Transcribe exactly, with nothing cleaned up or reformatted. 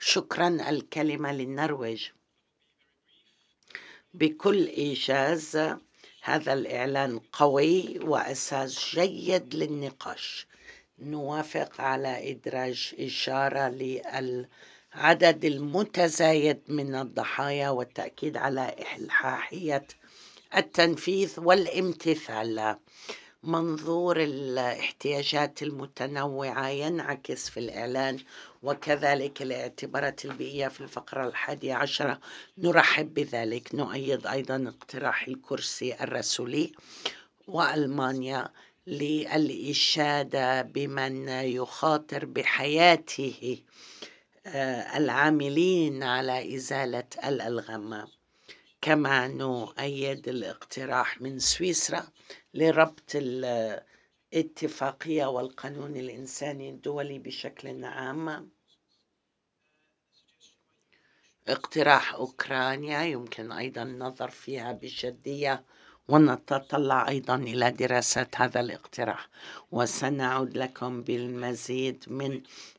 شكرا. الكلمة للنرويج. بكل إيجاز، هذا الإعلان قوي وأساس جيد للنقاش. نوافق على إدراج إشارة للعدد المتزايد من الضحايا والتأكيد على إلحاحية التنفيذ والامتثال. منظور الاحتياجات المتنوعة ينعكس في الإعلان، وكذلك الاعتبارات البيئية في الفقرة الحادية عشرة. نرحب بذلك. نؤيد أيضا اقتراح الكرسي الرسولي وألمانيا للإشادة بمن يخاطر بحياته العاملين على إزالة الألغام. كما نؤيد الاقتراح من سويسرا لربط الاتفاقية والقانون الإنساني الدولي بشكل عام. اقتراح أوكرانيا يمكن أيضا النظر فيها بجدية، ونتطلع أيضا إلى دراسة هذا الاقتراح، وسنعود لكم بالمزيد من